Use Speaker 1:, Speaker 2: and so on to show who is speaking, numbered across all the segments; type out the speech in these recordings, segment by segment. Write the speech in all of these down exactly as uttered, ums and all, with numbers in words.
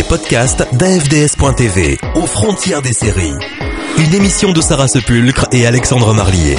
Speaker 1: podcast d'A F D S point T V, aux frontières des séries. Une émission de Sarah Sepulcre et Alexandre Marlier.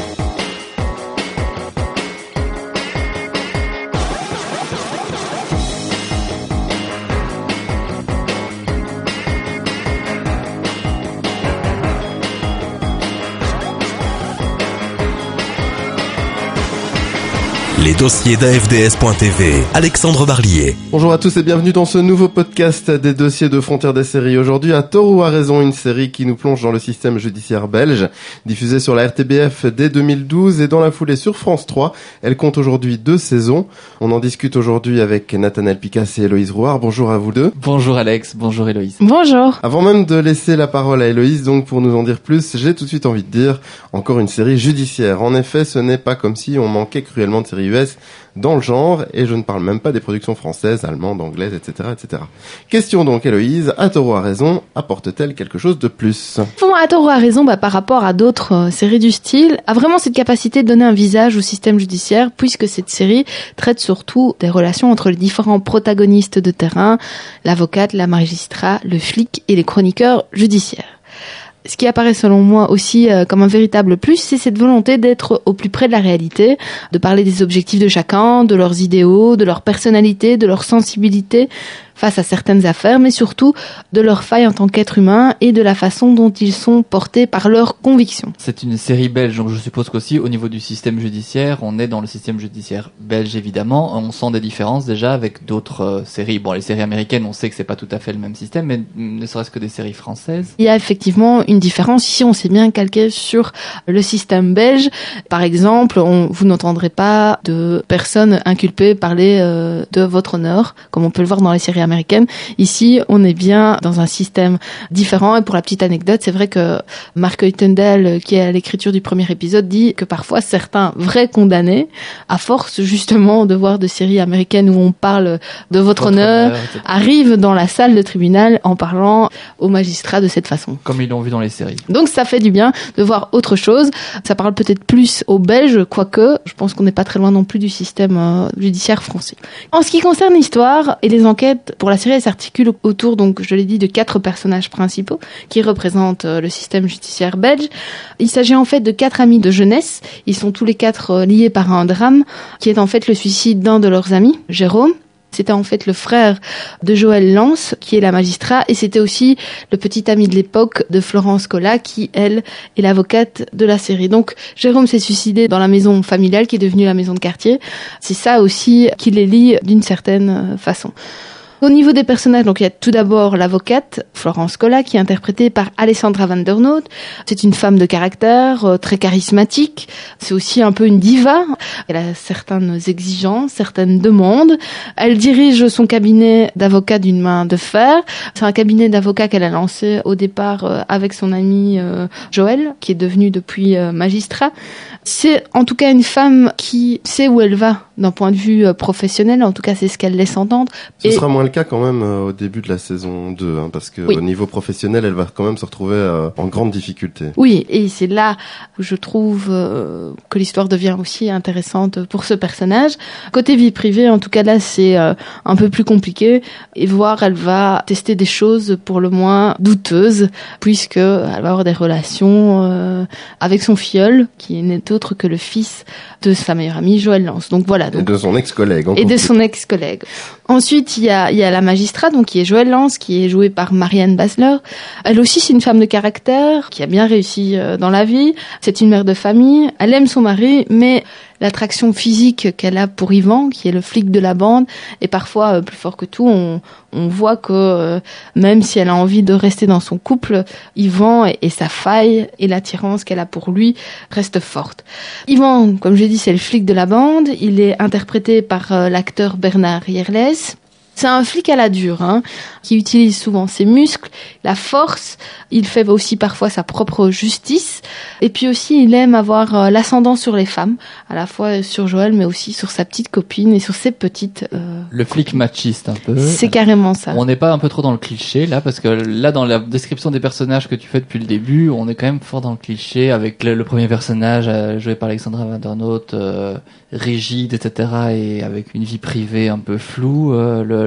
Speaker 1: Les dossiers d'A F D S point T V, Alexandre Barlier.
Speaker 2: Bonjour à tous et bienvenue dans ce nouveau podcast des dossiers de Frontières des séries. Aujourd'hui, à tort ou à raison, une série qui nous plonge dans le système judiciaire belge, diffusée sur la R T B F dès deux mille douze et dans la foulée sur France trois. Elle compte aujourd'hui deux saisons. On en discute aujourd'hui avec Nathanaël Picasse et Héloïse Rouard. Bonjour à vous deux.
Speaker 3: Bonjour Alex, bonjour Héloïse.
Speaker 4: Bonjour.
Speaker 2: Avant même de laisser la parole à Héloïse, donc pour nous en dire plus, j'ai tout de suite envie de dire encore une série judiciaire. En effet, ce n'est pas comme si on manquait cruellement de séries U S dans le genre, et je ne parle même pas des productions françaises, allemandes, anglaises, et cetera, et cetera. Question donc, Héloïse, à tort ou à raison, apporte-t-elle quelque chose de plus?
Speaker 4: Bon, à tort ou à raison, bah, par rapport à d'autres euh, séries du style, a vraiment cette capacité de donner un visage au système judiciaire, puisque cette série traite surtout des relations entre les différents protagonistes de terrain, l'avocate, la magistrat, le flic et les chroniqueurs judiciaires. Ce qui apparaît selon moi aussi euh, comme un véritable plus, c'est cette volonté d'être au plus près de la réalité, de parler des objectifs de chacun, de leurs idéaux, de leur personnalité, de leur sensibilité face à certaines affaires, mais surtout de leurs failles en tant qu'être humain et de la façon dont ils sont portés par leurs convictions.
Speaker 3: C'est une série belge, donc je suppose qu'aussi au niveau du système judiciaire, on est dans le système judiciaire belge évidemment, on sent des différences déjà avec d'autres euh, séries. Bon, les séries américaines, on sait que c'est pas tout à fait le même système, mais ne serait-ce que des séries françaises.
Speaker 4: Il y a effectivement une différence. Ici, on s'est bien calqué sur le système belge. Par exemple, on, vous n'entendrez pas de personnes inculpées parler euh, de votre honneur, comme on peut le voir dans les séries américaines. Ici, on est bien dans un système différent. Et pour la petite anecdote, c'est vrai que Mark Oitendale, qui est à l'écriture du premier épisode, dit que parfois certains vrais condamnés, à force justement de voir de séries américaines où on parle de votre, votre honneur, honneur arrivent dans la salle de tribunal en parlant aux magistrats de cette façon.
Speaker 3: Comme ils l'ont vu dans les séries.
Speaker 4: Donc ça fait du bien de voir autre chose. Ça parle peut-être plus aux Belges, quoique je pense qu'on n'est pas très loin non plus du système euh, judiciaire français. En ce qui concerne l'histoire et les enquêtes, pour la série, elle s'articule autour, donc je l'ai dit, de quatre personnages principaux qui représentent euh, le système judiciaire belge. Il s'agit en fait de quatre amis de jeunesse. Ils sont tous les quatre euh, liés par un drame qui est en fait le suicide d'un de leurs amis, Jérôme. C'était en fait le frère de Joël Lance, qui est la magistrat, et c'était aussi le petit ami de l'époque de Florence Collat, qui, elle, est l'avocate de la série. Donc, Jérôme s'est suicidé dans la maison familiale, qui est devenue la maison de quartier. C'est ça aussi qui les lie d'une certaine façon. Au niveau des personnages, donc il y a tout d'abord l'avocate, Florence Collat, qui est interprétée par Alessandra Van der Noot. C'est une femme de caractère, euh, très charismatique. C'est aussi un peu une diva. Elle a certaines exigences, certaines demandes. Elle dirige son cabinet d'avocat d'une main de fer. C'est un cabinet d'avocat qu'elle a lancé au départ euh, avec son ami euh, Joël, qui est devenu depuis euh, magistrat. C'est en tout cas une femme qui sait où elle va d'un point de vue euh, professionnel. En tout cas, c'est ce qu'elle laisse entendre.
Speaker 2: Ce
Speaker 4: Et...
Speaker 2: sera moins le cas quand même euh, au début de la saison deux, hein, parce que
Speaker 4: oui.
Speaker 2: Au niveau professionnel, elle va quand même se retrouver euh, en grande difficulté.
Speaker 4: Oui, et c'est là où je trouve euh, que l'histoire devient aussi intéressante pour ce personnage. Côté vie privée, en tout cas là, c'est euh, un peu plus compliqué. Et voir, elle va tester des choses pour le moins douteuses, puisque elle va avoir des relations euh, avec son filleul, qui n'est autre que le fils de sa meilleure amie, Joël Lance. Donc voilà. Donc,
Speaker 2: et de son ex-collègue.
Speaker 4: Et de son ex-collègue. Ensuite, il y a, il y a la magistrat, donc qui est Joël Lance, qui est jouée par Marianne Basler. Elle aussi, c'est une femme de caractère, qui a bien réussi euh, dans la vie. C'est une mère de famille. Elle aime son mari, mais l'attraction physique qu'elle a pour Yvan, qui est le flic de la bande, est parfois euh, plus fort que tout. On, on voit que euh, même si elle a envie de rester dans son couple, Yvan et, et sa faille et l'attirance qu'elle a pour lui restent fortes. Yvan, comme j'ai dit, c'est le flic de la bande. Il est interprété par euh, l'acteur Bernard Yerles. C'est un flic à la dure, hein, qui utilise souvent ses muscles, la force. Il fait aussi parfois sa propre justice. Et puis aussi, il aime avoir euh, l'ascendant sur les femmes, à la fois sur Joël, mais aussi sur sa petite copine et sur ses petites... Euh...
Speaker 3: Le flic machiste, un peu.
Speaker 4: C'est carrément ça.
Speaker 3: On n'est pas un peu trop dans le cliché, là, parce que là, dans la description des personnages que tu fais depuis le début, on est quand même fort dans le cliché, avec le, le premier personnage euh, joué par Alexandra Van der Noot, euh, rigide, et cetera, et avec une vie privée un peu floue. Euh, le,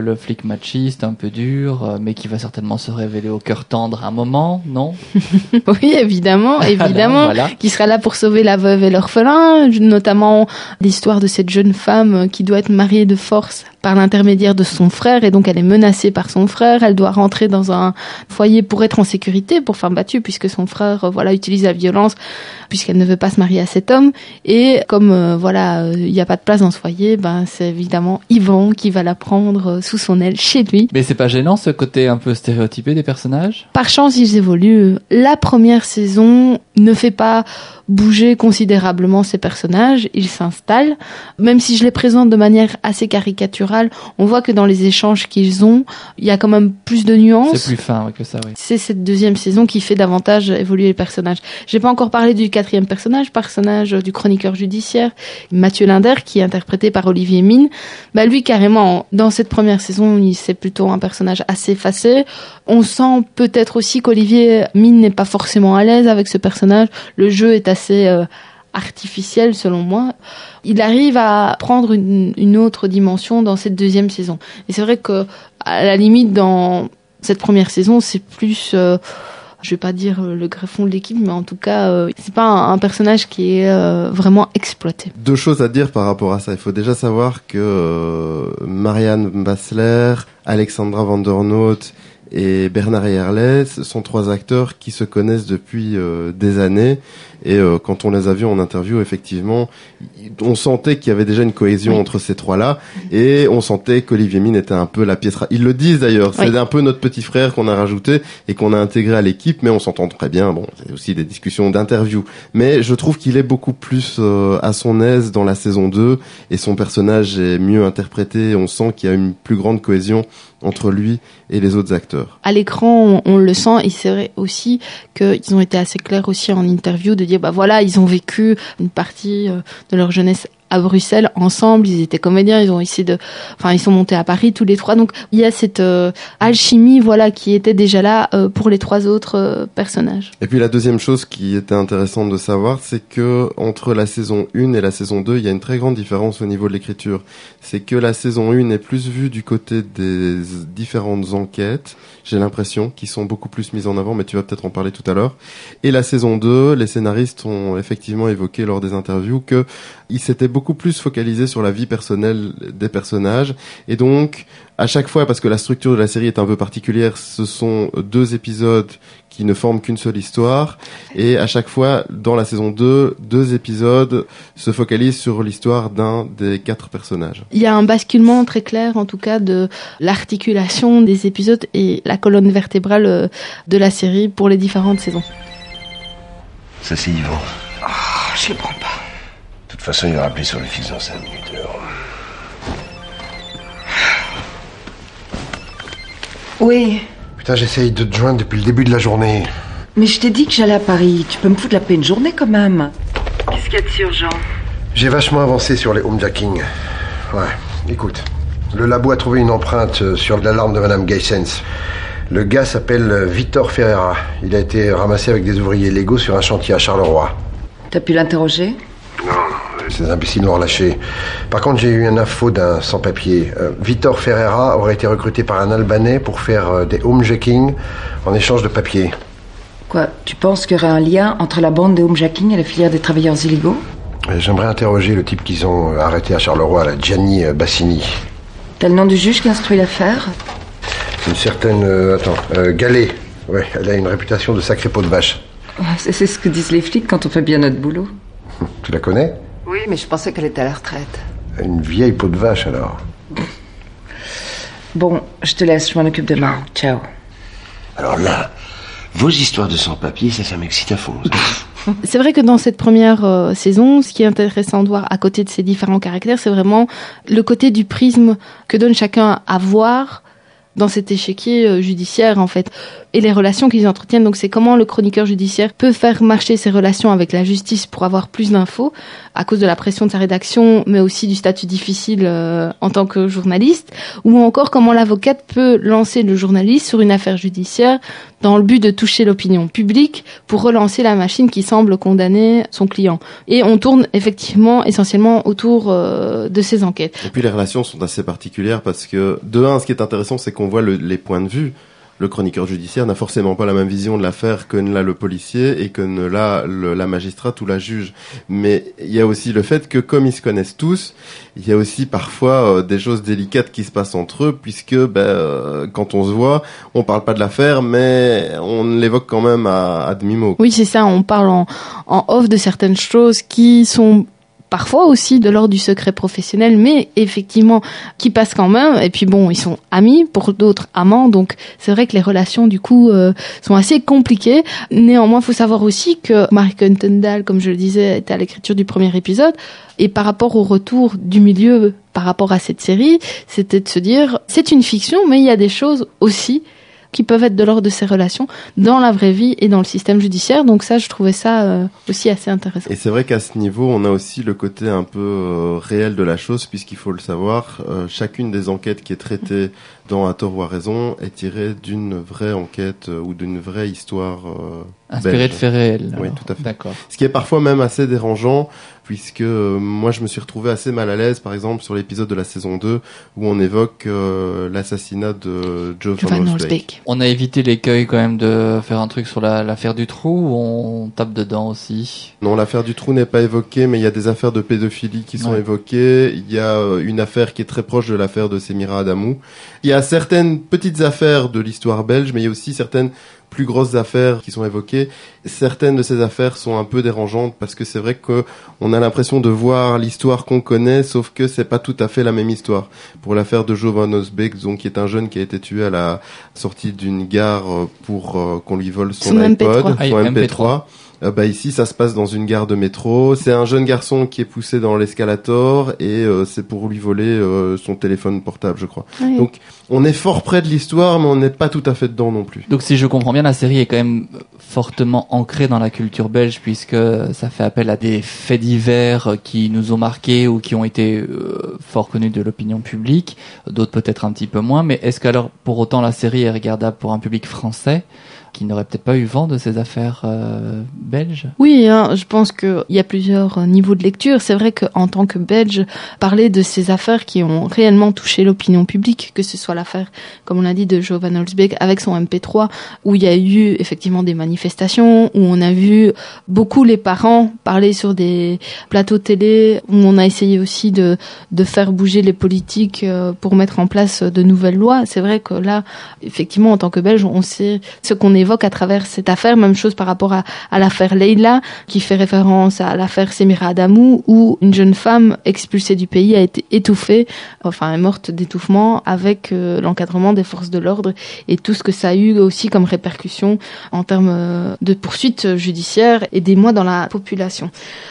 Speaker 3: le flic machiste, un peu dur, euh, mais qui va certainement se révéler au cœur tendre à un moment, non?
Speaker 4: Oui, évidemment, évidemment,
Speaker 3: voilà.
Speaker 4: Qui sera là pour sauver la veuve et l'orphelin, notamment l'histoire de cette jeune femme qui doit être mariée de force par l'intermédiaire de son frère, et donc elle est menacée par son frère, elle doit rentrer dans un foyer pour être en sécurité, pour femme battue, puisque son frère, euh, voilà, utilise la violence, puisqu'elle ne veut pas se marier à cet homme, et comme, euh, voilà, il euh, n'y a pas de place dans ce foyer, ben, c'est évidemment Yvan qui va la prendre euh, sous son aile chez lui.
Speaker 3: Mais c'est pas gênant, ce côté un peu stéréotypé des personnages?
Speaker 4: Par chance, ils évoluent. La première saison ne fait pas bouger considérablement ces personnages, ils s'installent. Même si je les présente de manière assez caricaturale, on voit que dans les échanges qu'ils ont, il y a quand même plus de nuances.
Speaker 3: C'est plus fin ouais, que ça, oui.
Speaker 4: C'est cette deuxième saison qui fait davantage évoluer les personnages. J'ai pas encore parlé du quatrième personnage, personnage du chroniqueur judiciaire, Mathieu Linder, qui est interprété par Olivier Mine. Bah lui, carrément, dans cette première saison, il c'est plutôt un personnage assez effacé. On sent peut-être aussi qu'Olivier Mine n'est pas forcément à l'aise avec ce personnage. Le jeu est assez euh, artificiel selon moi. Il arrive à prendre une, une autre dimension dans cette deuxième saison. Et c'est vrai que à la limite dans cette première saison, c'est plus, euh, je vais pas dire le greffon de l'équipe, mais en tout cas, euh, c'est pas un, un personnage qui est euh, vraiment exploité.
Speaker 2: Deux choses à dire par rapport à ça. Il faut déjà savoir que euh, Marianne Bassler, Alexandra Vandernoot et Bernard Yerlet sont trois acteurs qui se connaissent depuis euh, des années, et euh, quand on les a vus en interview, effectivement, on sentait qu'il y avait déjà une cohésion oui. entre ces trois-là, et on sentait qu'Olivier Mine était un peu la pièce ra- ils le disent d'ailleurs, oui. c'est un peu notre petit frère qu'on a rajouté et qu'on a intégré à l'équipe, mais on s'entend très bien. Bon, c'est aussi des discussions d'interview, mais je trouve qu'il est beaucoup plus euh, à son aise dans la saison deux, et son personnage est mieux interprété. On sent qu'il y a une plus grande cohésion entre lui et les autres acteurs.
Speaker 4: À l'écran, on, on le sent, et c'est vrai aussi qu'ils ont été assez clairs aussi en interview de dire, bah voilà, ils ont vécu une partie euh, de leur jeunesse à Bruxelles ensemble, ils étaient comédiens, ils ont essayé de, enfin ils sont montés à Paris tous les trois, donc il y a cette euh, alchimie, voilà, qui était déjà là euh, pour les trois autres euh, personnages.
Speaker 2: Et puis la deuxième chose qui était intéressante de savoir, c'est que entre la saison un et la saison deux, il y a une très grande différence au niveau de l'écriture. C'est que la saison un est plus vue du côté des différentes enquêtes, j'ai l'impression, qui sont beaucoup plus mises en avant, mais tu vas peut-être en parler tout à l'heure. Et la saison deux, les scénaristes ont effectivement évoqué lors des interviews que ils s'étaient beaucoup plus focalisés sur la vie personnelle des personnages, et donc à chaque fois, parce que la structure de la série est un peu particulière, ce sont deux épisodes qui ne forment qu'une seule histoire, et à chaque fois dans la saison deux, deux épisodes se focalisent sur l'histoire d'un des quatre personnages.
Speaker 4: Il y a un basculement très clair en tout cas de l'articulation des épisodes et la colonne vertébrale de la série pour les différentes saisons.
Speaker 5: Ça c'est Yvan.
Speaker 6: Oh, je le prends pas.
Speaker 5: De toute façon, il va rappeler sur le fixe dans cinq minutes. Alors.
Speaker 6: Oui.
Speaker 5: Putain, j'essaye de te joindre depuis le début de la journée.
Speaker 6: Mais je t'ai dit que j'allais à Paris. Tu peux me foutre la paix une journée quand même. Qu'est-ce qu'il y a de si urgent?
Speaker 5: J'ai vachement avancé sur les homejacking. Ouais, écoute. Le labo a trouvé une empreinte sur l'alarme de Madame Geissens. Le gars s'appelle Victor Ferreira. Il a été ramassé avec des ouvriers légaux sur un chantier à Charleroi.
Speaker 6: T'as pu l'interroger?
Speaker 5: Non, ces imbéciles l'ont relâché. Par contre, j'ai eu une info d'un sans-papier. Euh, Victor Ferreira aurait été recruté par un Albanais pour faire euh, des homejacking en échange de papiers.
Speaker 6: Quoi? Tu penses qu'il y aurait un lien entre la bande des homejacking et la filière des travailleurs illégaux?
Speaker 5: euh, J'aimerais interroger le type qu'ils ont euh, arrêté à Charleroi, la Gianni euh, Bassini.
Speaker 6: T'as le nom du juge qui instruit l'affaire?
Speaker 5: Une certaine... Euh, attends, euh, Gallet. Ouais, elle a une réputation de sacré pot de vache.
Speaker 6: C'est, c'est ce que disent les flics quand on fait bien notre boulot.
Speaker 5: Tu la connais?
Speaker 6: Oui, mais je pensais qu'elle était à la retraite.
Speaker 5: Une vieille peau de vache, alors.
Speaker 6: Bon, je te laisse, je m'en occupe demain. Ciao.
Speaker 5: Alors là, vos histoires de sans-papiers, ça, ça m'excite à fond.
Speaker 4: C'est vrai que dans cette première euh, saison, ce qui est intéressant de voir à côté de ces différents caractères, c'est vraiment le côté du prisme que donne chacun à voir dans cet échiquier euh, judiciaire, en fait. et les relations qu'ils entretiennent. Donc c'est comment le chroniqueur judiciaire peut faire marcher ses relations avec la justice pour avoir plus d'infos à cause de la pression de sa rédaction, mais aussi du statut difficile euh, en tant que journaliste, ou encore comment l'avocate peut lancer le journaliste sur une affaire judiciaire dans le but de toucher l'opinion publique pour relancer la machine qui semble condamner son client. Et on tourne effectivement essentiellement autour euh, de ces enquêtes.
Speaker 2: Et puis les relations sont assez particulières parce que, de un, ce qui est intéressant, c'est qu'on voit le, les points de vue. Le chroniqueur judiciaire n'a forcément pas la même vision de l'affaire que ne l'a le policier et que ne l'a le, la magistrate ou la juge. Mais il y a aussi le fait que, comme ils se connaissent tous, il y a aussi parfois euh, des choses délicates qui se passent entre eux, puisque ben, euh, quand on se voit, on parle pas de l'affaire, mais on l'évoque quand même à, à demi-mot.
Speaker 4: Oui, c'est ça, on parle en, en off de certaines choses qui sont parfois aussi de l'ordre du secret professionnel, mais effectivement qui passent quand même. Et puis bon, ils sont amis, pour d'autres amants, donc c'est vrai que les relations du coup euh, sont assez compliquées. Néanmoins, il faut savoir aussi que Mark Huntendal, comme je le disais, était à l'écriture du premier épisode, et par rapport au retour du milieu par rapport à cette série, c'était de se dire c'est une fiction, mais il y a des choses aussi qui peuvent être de l'ordre de ces relations dans la vraie vie et dans le système judiciaire. Donc ça, je trouvais ça euh, aussi assez intéressant.
Speaker 2: Et c'est vrai qu'à ce niveau, on a aussi le côté un peu euh, réel de la chose, puisqu'il faut le savoir, euh, chacune des enquêtes qui est traitée dans À tort ou à raison est tirée d'une vraie enquête euh, ou d'une vraie histoire euh,
Speaker 3: inspirée
Speaker 2: belge.
Speaker 3: de faits réels.
Speaker 2: Oui,
Speaker 3: alors.
Speaker 2: tout à fait.
Speaker 3: D'accord.
Speaker 2: Ce qui est parfois même assez dérangeant, puisque euh, moi je me suis retrouvé assez mal à l'aise, par exemple sur l'épisode de la saison deux où on évoque euh, l'assassinat de Joe Van Holsbeek.
Speaker 3: On a évité l'écueil quand même de faire un truc sur la, l'affaire du trou, ou on tape dedans aussi?
Speaker 2: Non, l'affaire du trou n'est pas évoquée, mais il y a des affaires de pédophilie qui sont
Speaker 3: Ouais.
Speaker 2: évoquées. Il y a euh, une affaire qui est très proche de l'affaire de Semira Adamou. Il y a certaines petites affaires de l'histoire belge, mais il y a aussi certaines plus grosses affaires qui sont évoquées. Certaines de ces affaires sont un peu dérangeantes parce que c'est vrai que on a l'impression de voir l'histoire qu'on connaît, sauf que c'est pas tout à fait la même histoire. Pour l'affaire de Joe Van Holsbeek, donc qui est un jeune qui a été tué à la sortie d'une gare euh, pour euh, qu'on lui vole son,
Speaker 4: Son
Speaker 2: iPod,
Speaker 4: M P trois.
Speaker 3: Ah,
Speaker 2: son
Speaker 3: M
Speaker 2: M
Speaker 3: P
Speaker 2: P
Speaker 3: trois.
Speaker 2: trois. Euh, bah ici ça se passe dans une gare de métro. C'est un jeune garçon qui est poussé dans l'escalator et euh, c'est pour lui voler euh, son téléphone portable, je crois.
Speaker 4: Oui.
Speaker 2: Donc on est fort près de l'histoire, mais on n'est pas tout à fait dedans non plus.
Speaker 3: Donc si je comprends bien, la série est quand même fortement ancrée dans la culture belge, puisque ça fait appel à des faits divers qui nous ont marqués ou qui ont été euh, fort connus de l'opinion publique, d'autres peut-être un petit peu moins. Mais est-ce qu'alors pour autant la série est regardable pour un public français qui n'aurait peut-être pas eu vent de ces affaires euh, belges?
Speaker 4: Oui, hein, je pense qu'il y a plusieurs euh, niveaux de lecture. C'est vrai qu'en tant que Belge, parler de ces affaires qui ont réellement touché l'opinion publique, que ce soit l'affaire, comme on l'a dit, de Joe Van Holsbeek avec son M P trois, où il y a eu effectivement des manifestations, où on a vu beaucoup les parents parler sur des plateaux télé, où on a essayé aussi de, de faire bouger les politiques euh, pour mettre en place de nouvelles lois. C'est vrai que là, effectivement, en tant que Belge, on sait ce qu'on est évoque à travers cette affaire. Même chose par rapport à, à l'affaire Leila, qui fait référence à l'affaire Semira Adamou, où une jeune femme expulsée du pays a été étouffée, enfin est morte d'étouffement, avec euh, l'encadrement des forces de l'ordre et tout ce que ça a eu aussi comme répercussion en termes euh, de poursuites judiciaires et d'émoi dans la population.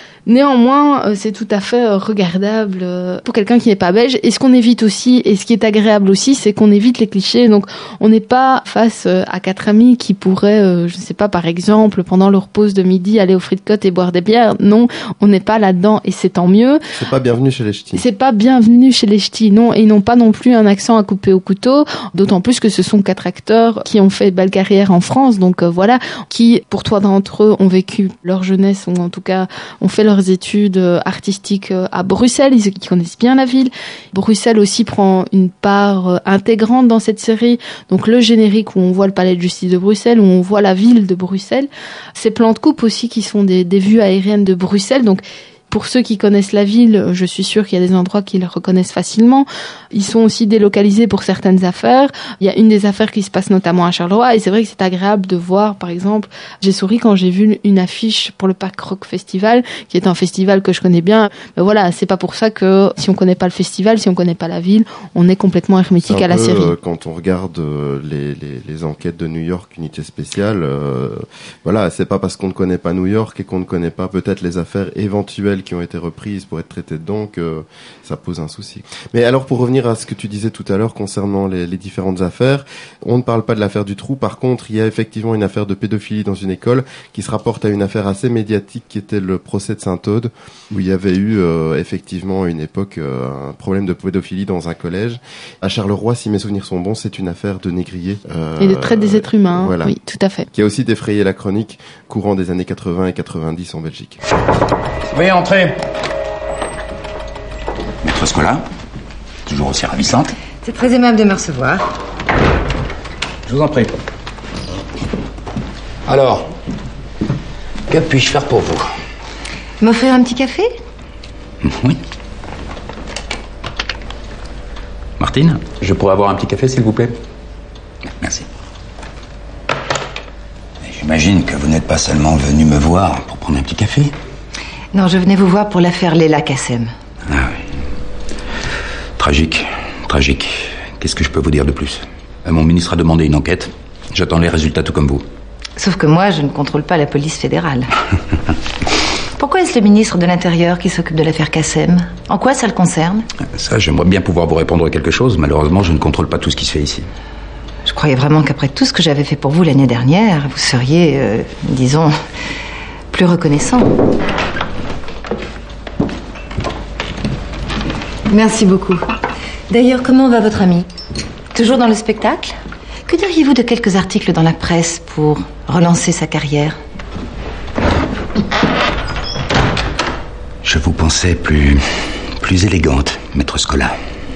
Speaker 4: Néanmoins, c'est tout à fait regardable pour quelqu'un qui n'est pas belge. Et ce qu'on évite aussi, et ce qui est agréable aussi, c'est qu'on évite les clichés. Donc, on n'est pas face à quatre amis qui pourraient, je ne sais pas, par exemple, pendant leur pause de midi, aller au Frites-Côtes et boire des bières. Non, on n'est pas là-dedans et c'est tant mieux.
Speaker 2: C'est pas bienvenu chez les ch'tis.
Speaker 4: C'est pas bienvenu chez les ch'tis, non. Et ils n'ont pas non plus un accent à couper au couteau. D'autant plus que ce sont quatre acteurs qui ont fait belle carrière en France. Donc, euh, voilà, qui, pour trois d'entre eux, ont vécu leur jeunesse, ou en tout cas, ont fait leur études artistiques à Bruxelles, ils, ils connaissent bien la ville. Bruxelles aussi prend une part intégrante dans cette série. Donc le générique où on voit le palais de justice de Bruxelles, où on voit la ville de Bruxelles. Ces plans de coupe aussi qui sont des, des vues aériennes de Bruxelles. Donc pour ceux qui connaissent la ville, je suis sûre qu'il y a des endroits qu'ils reconnaissent facilement. Ils sont aussi délocalisés pour certaines affaires. Il y a une des affaires qui se passe notamment à Charleroi, et c'est vrai que c'est agréable de voir, par exemple, j'ai souri quand j'ai vu une affiche pour le Parc Rock Festival, qui est un festival que je connais bien. Mais voilà, c'est pas pour ça que si on connaît pas le festival, si on connaît pas la ville, on est complètement hermétique à la
Speaker 2: peu,
Speaker 4: série.
Speaker 2: Euh, quand on regarde euh, les, les, les enquêtes de New York, unité spéciale, euh, voilà, c'est pas parce qu'on ne connaît pas New York et qu'on ne connaît pas peut-être les affaires éventuelles nouvelles qui ont été reprises pour être traitées dedans que ça pose un souci. Mais alors, pour revenir à ce que tu disais tout à l'heure concernant les, les différentes affaires, on ne parle pas de l'affaire du trou. Par contre, il y a effectivement une affaire de pédophilie dans une école qui se rapporte à une affaire assez médiatique qui était le procès de Sainte-Aude, où il y avait eu euh, effectivement à une époque euh, un problème de pédophilie dans un collège. À Charleroi, si mes souvenirs sont bons, c'est une affaire de négrier. Euh,
Speaker 4: Et de traite des êtres humains,
Speaker 2: voilà.
Speaker 4: Oui, tout à fait.
Speaker 2: Qui a aussi défrayé la chronique courant des années quatre-vingts et quatre-vingt-dix en Belgique.
Speaker 7: Veuillez entrer. Maître Scola, toujours aussi ravissante.
Speaker 8: C'est très aimable de me recevoir.
Speaker 7: Je vous en prie. Alors, que puis-je faire pour vous?
Speaker 8: M'offrir un petit café?
Speaker 7: Oui. Martine, je pourrais avoir un petit café, s'il vous plaît? Merci. J'imagine que vous n'êtes pas seulement venu me voir pour prendre un petit café.
Speaker 8: Non, je venais vous voir pour l'affaire Leila Kassem.
Speaker 7: Ah oui. Tragique, tragique. Qu'est-ce que je peux vous dire de plus? Mon ministre a demandé une enquête. J'attends les résultats tout comme vous.
Speaker 8: Sauf que moi, je ne contrôle pas la police fédérale. Pourquoi est-ce le ministre de l'Intérieur qui s'occupe de l'affaire Kassem? En quoi ça le concerne?
Speaker 7: Ça, j'aimerais bien pouvoir vous répondre à quelque chose. Malheureusement, je ne contrôle pas tout ce qui se fait ici.
Speaker 8: Je croyais vraiment qu'après tout ce que j'avais fait pour vous l'année dernière, vous seriez, euh, disons, plus reconnaissant. Merci beaucoup. D'ailleurs, comment va votre ami? Toujours dans le spectacle? Que diriez-vous de quelques articles dans la presse pour relancer sa carrière?
Speaker 7: Je vous pensais plus... plus élégante, maître Scola.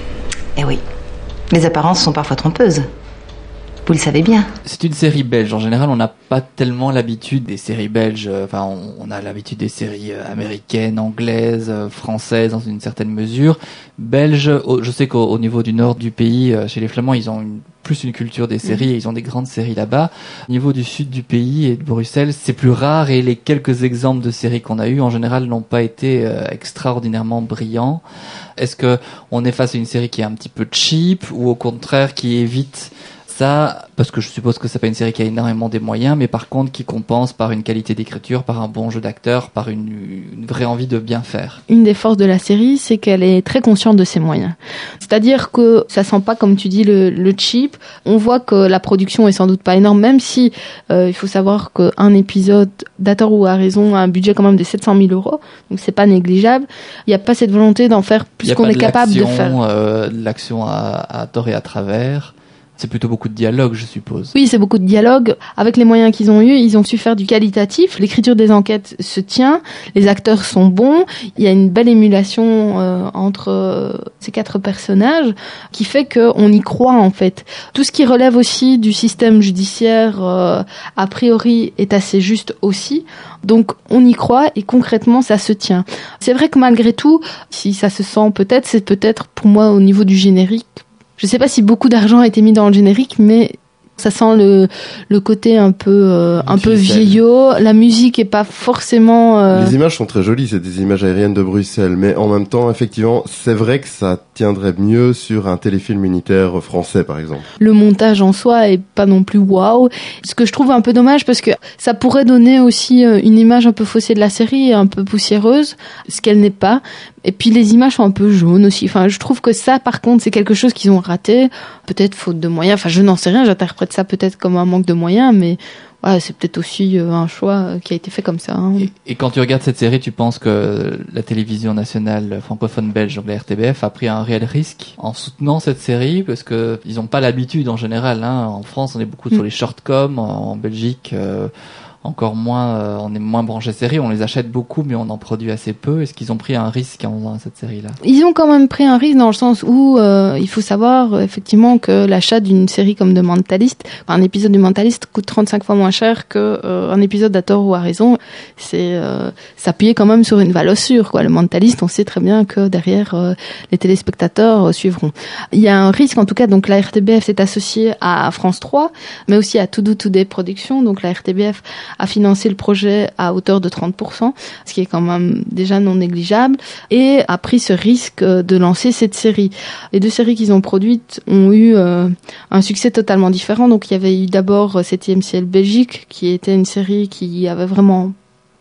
Speaker 8: Eh oui. Les apparences sont parfois trompeuses. Vous le savez bien.
Speaker 3: C'est une série belge. En général, on n'a pas tellement l'habitude des séries belges. Enfin, on, on a l'habitude des séries américaines, anglaises, françaises dans une certaine mesure. Belges, je sais qu'au au niveau du nord du pays, chez les Flamands, ils ont une, plus une culture des séries. Mmh. Ils ont des grandes séries là-bas. Au niveau du sud du pays et de Bruxelles, c'est plus rare et les quelques exemples de séries qu'on a eu, en général, n'ont pas été euh, extraordinairement brillants. Est-ce que on est face à une série qui est un petit peu cheap ou au contraire qui évite ça, parce que je suppose que c'est pas une série qui a énormément des moyens, mais par contre qui compense par une qualité d'écriture, par un bon jeu d'acteur, par une, une vraie envie de bien faire.
Speaker 4: Une des forces de la série, c'est qu'elle est très consciente de ses moyens. C'est-à-dire que ça sent pas, comme tu dis, le, le cheap. On voit que la production est sans doute pas énorme, même si euh, il faut savoir qu'un épisode d'À tort ou à raison a un budget quand même de sept cent mille euros, donc c'est pas négligeable. Il n'y a pas cette volonté d'en faire plus qu'on est capable de faire.
Speaker 3: Il y a pas de l'action à, à tort et à travers. C'est plutôt beaucoup de dialogue, je suppose.
Speaker 4: Oui, c'est beaucoup de dialogue. Avec les moyens qu'ils ont eus, ils ont su faire du qualitatif. L'écriture des enquêtes se tient. Les acteurs sont bons. Il y a une belle émulation euh, entre euh, ces quatre personnages qui fait qu'on y croit, en fait. Tout ce qui relève aussi du système judiciaire, euh, a priori, est assez juste aussi. Donc, on y croit et concrètement, ça se tient. C'est vrai que malgré tout, si ça se sent peut-être, c'est peut-être pour moi au niveau du générique. Je sais pas si beaucoup d'argent a été mis dans le générique, mais ça sent le le côté un peu euh, un peu vieillot. La musique est pas forcément. Euh...
Speaker 2: Les images sont très jolies, c'est des images aériennes de Bruxelles, mais en même temps, effectivement, c'est vrai que ça tiendrait mieux sur un téléfilm unitaire français, par exemple.
Speaker 4: Le montage en soi est pas non plus waouh. Ce que je trouve un peu dommage, parce que ça pourrait donner aussi une image un peu faussée de la série, un peu poussiéreuse, ce qu'elle n'est pas. Et puis les images sont un peu jaunes aussi. Enfin, je trouve que ça, par contre, c'est quelque chose qu'ils ont raté. Peut-être faute de moyens. Enfin, je n'en sais rien. J'interprète ça peut-être comme un manque de moyens, mais ouais, c'est peut-être aussi un choix qui a été fait comme ça. Hein.
Speaker 3: Et, et quand tu regardes cette série, tu penses que la télévision nationale francophone belge, donc la R T B F, a pris un réel risque en soutenant cette série, parce que ils n'ont pas l'habitude en général. Hein. En France, on est beaucoup mmh. sur les shortcoms. En Belgique. Euh, encore moins, euh, on est moins branché série, on les achète beaucoup, mais on en produit assez peu. Est-ce qu'ils ont pris un risque en faisant cette série-là?
Speaker 4: Ils ont quand même pris un risque dans le sens où euh, il faut savoir euh, effectivement que l'achat d'une série comme The Mentalist, un épisode du Mentalist coûte trente-cinq fois moins cher que euh, un épisode d'À tort ou à raison. C'est euh, s'appuyer quand même sur une valeur sûre, quoi. Le Mentalist, on sait très bien que derrière euh, les téléspectateurs euh, suivront. Il y a un risque, en tout cas. Donc la R T B F s'est associée à France trois, mais aussi à To Do Today Productions. Donc la R T B F a financé le projet à hauteur de trente pour cent, ce qui est quand même déjà non négligeable, et a pris ce risque de lancer cette série. Les deux séries qu'ils ont produites ont eu euh, un succès totalement différent. Donc il y avait eu d'abord septième ciel Belgique, qui était une série qui avait vraiment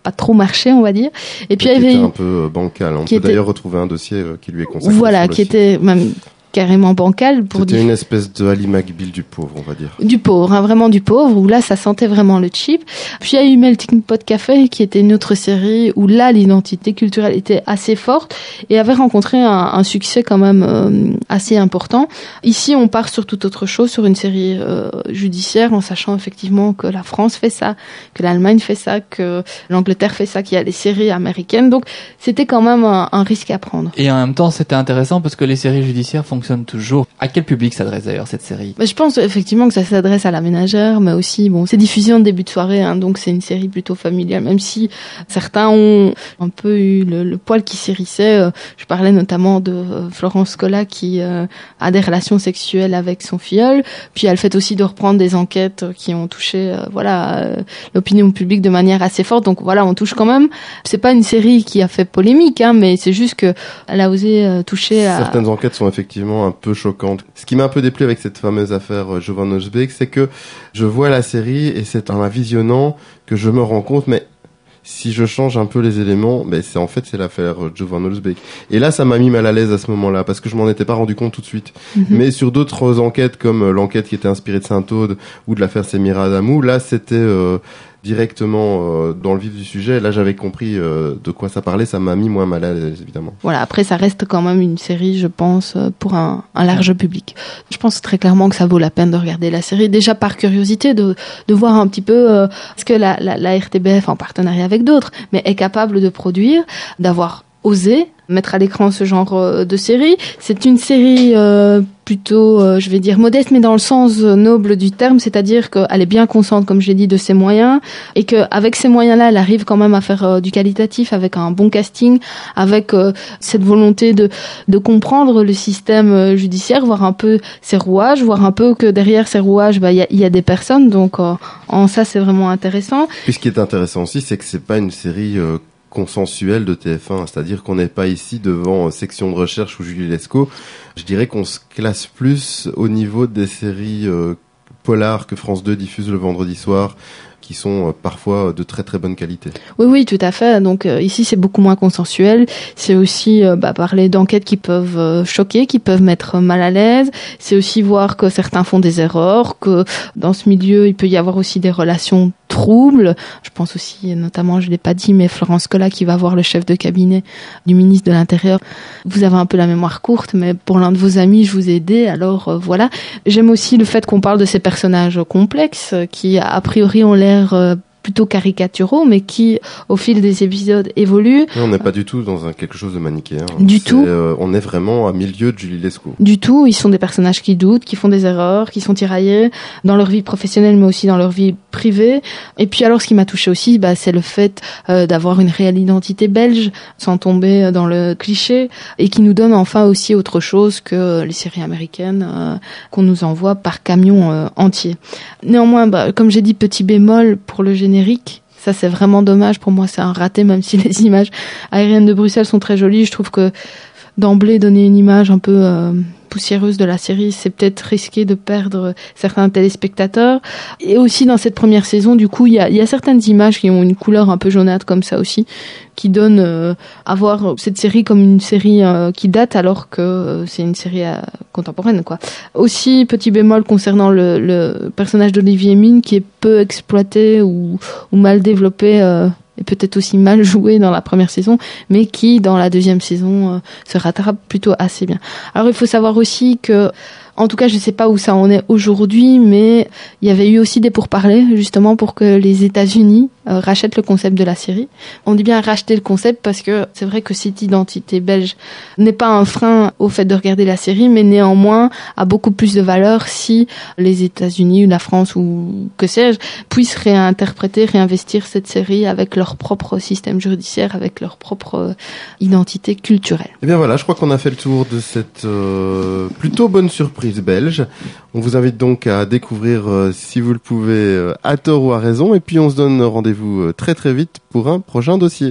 Speaker 4: pas trop marché, on va dire. Et puis il y avait
Speaker 2: était un peu bancal. On peut
Speaker 4: était...
Speaker 2: d'ailleurs retrouver un dossier qui lui est consacré.
Speaker 4: Voilà, qui était même carrément bancal pour
Speaker 2: C'était
Speaker 4: dire...
Speaker 2: une espèce de Ali McBeal du pauvre, on va dire.
Speaker 4: Du pauvre, hein, vraiment du pauvre, où là, ça sentait vraiment le cheap. Puis il y a eu Melting Pot Café, qui était une autre série où là, l'identité culturelle était assez forte et avait rencontré un, un succès quand même euh, assez important. Ici, on part sur toute autre chose, sur une série euh, judiciaire, en sachant effectivement que la France fait ça, que l'Allemagne fait ça, que l'Angleterre fait ça, qu'il y a les séries américaines. Donc, c'était quand même un, un risque à prendre.
Speaker 3: Et en même temps, c'était intéressant parce que les séries judiciaires fonctionnent toujours. À quel public s'adresse d'ailleurs cette série ?
Speaker 4: Je pense effectivement que ça s'adresse à la ménagère, mais aussi, bon, c'est diffusion de début de soirée, hein, donc c'est une série plutôt familiale, même si certains ont un peu eu le, le poil qui s'hérissait. Euh, je parlais notamment de euh, Florence Scola qui euh, a des relations sexuelles avec son filleul, puis elle fait aussi de reprendre des enquêtes qui ont touché, euh, voilà, euh, l'opinion publique de manière assez forte. Donc voilà, on touche quand même. C'est pas une série qui a fait polémique, hein, mais c'est juste que elle a osé euh, toucher à...
Speaker 2: Certaines enquêtes sont effectivement un peu choquante. Ce qui m'a un peu déplu avec cette fameuse affaire Jovan Osbeek, c'est que je vois la série et c'est en la visionnant que je me rends compte, mais si je change un peu les éléments, ben c'est en fait c'est l'affaire Jovan Osbeek. Et là, ça m'a mis mal à l'aise à ce moment-là parce que je m'en étais pas rendu compte tout de suite. Mm-hmm. Mais sur d'autres enquêtes comme l'enquête qui était inspirée de Saint-Aude ou de l'affaire Semira Adamou, là c'était euh, directement euh, dans le vif du sujet. Là, j'avais compris euh, de quoi ça parlait. Ça m'a mis moins mal à l'aise, évidemment.
Speaker 4: Voilà. Après, ça reste quand même une série, je pense, pour un, un large public. Je pense très clairement que ça vaut la peine de regarder la série, déjà par curiosité, de, de voir un petit peu euh, ce que la, la, la R T B F, en partenariat avec d'autres, mais est capable de produire, d'avoir osé mettre à l'écran ce genre de série. C'est une série euh, plutôt, euh, je vais dire, modeste, mais dans le sens noble du terme, c'est-à-dire qu'elle est bien consciente, comme je l'ai dit, de ses moyens, et qu'avec ces moyens-là, elle arrive quand même à faire euh, du qualitatif, avec un bon casting, avec euh, cette volonté de, de comprendre le système judiciaire, voir un peu ses rouages, voir un peu que derrière ces rouages, bah, y a, y a des personnes, donc euh, en ça, c'est vraiment intéressant.
Speaker 2: Puis ce qui est intéressant aussi, c'est que c'est pas une série... Euh, consensuel de T F un, c'est-à-dire qu'on n'est pas ici devant section de recherche ou Julie Lescaut. Je dirais qu'on se classe plus au niveau des séries euh, polars que France deux diffuse le vendredi soir, qui sont euh, parfois de très très bonne qualité.
Speaker 4: Oui, oui, tout à fait. Donc euh, ici, c'est beaucoup moins consensuel. C'est aussi euh, bah, parler d'enquêtes qui peuvent euh, choquer, qui peuvent mettre mal à l'aise. C'est aussi voir que certains font des erreurs, que dans ce milieu, il peut y avoir aussi des relations troubles. Je pense aussi, notamment, je l'ai pas dit, mais Florence Scola qui va voir le chef de cabinet du ministre de l'Intérieur. Vous avez un peu la mémoire courte, mais pour l'un de vos amis, je vous ai aidé. Alors euh, voilà. J'aime aussi le fait qu'on parle de ces personnages complexes qui, a priori, ont l'air Euh, plutôt caricaturaux, mais qui, au fil des épisodes, évoluent.
Speaker 2: On n'est pas du tout dans un, quelque chose de manichéen.
Speaker 4: Du
Speaker 2: c'est,
Speaker 4: tout.
Speaker 2: Euh, on est vraiment à milieu de Julie Lescaut.
Speaker 4: Du tout. Ils sont des personnages qui doutent, qui font des erreurs, qui sont tiraillés dans leur vie professionnelle, mais aussi dans leur vie privée. Et puis alors, ce qui m'a touché aussi, bah, c'est le fait euh, d'avoir une réelle identité belge, sans tomber dans le cliché, et qui nous donne enfin aussi autre chose que les séries américaines euh, qu'on nous envoie par camion euh, entier. Néanmoins, bah, comme j'ai dit, petit bémol pour le générique. Ça, c'est vraiment dommage. Pour moi, c'est un raté, même si les images aériennes de Bruxelles sont très jolies. Je trouve que d'emblée, donner une image un peu euh, poussiéreuse de la série, c'est peut-être risqué de perdre certains téléspectateurs. Et aussi, dans cette première saison, du coup, il y a, y a certaines images qui ont une couleur un peu jaunâtre comme ça aussi, qui donnent euh, à voir cette série comme une série euh, qui date alors que euh, c'est une série euh, contemporaine, quoi. Aussi, petit bémol concernant le, le personnage d'Olivier Mine qui est peu exploité ou, ou mal développé euh, et peut-être aussi mal joué dans la première saison, mais qui, dans la deuxième saison, euh, se rattrape plutôt assez bien. Alors, il faut savoir aussi que, en tout cas, je ne sais pas où ça en est aujourd'hui, mais il y avait eu aussi des pourparlers, justement, pour que les États-Unis euh, rachètent le concept de la série. On dit bien racheter le concept parce que c'est vrai que cette identité belge n'est pas un frein au fait de regarder la série, mais néanmoins a beaucoup plus de valeur si les États-Unis ou la France ou que sais-je puissent réinterpréter, réinvestir cette série avec leur propre système judiciaire, avec leur propre identité culturelle.
Speaker 2: Et bien voilà, je crois qu'on a fait le tour de cette euh, plutôt bonne surprise belge. On vous invite donc à découvrir, euh, si vous le pouvez, euh, à tort ou à raison, et puis on se donne rendez-vous euh, très très vite pour un prochain dossier.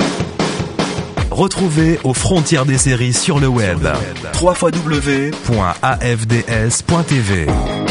Speaker 1: Retrouvez aux frontières des séries sur le web. w w w point a f d s point t v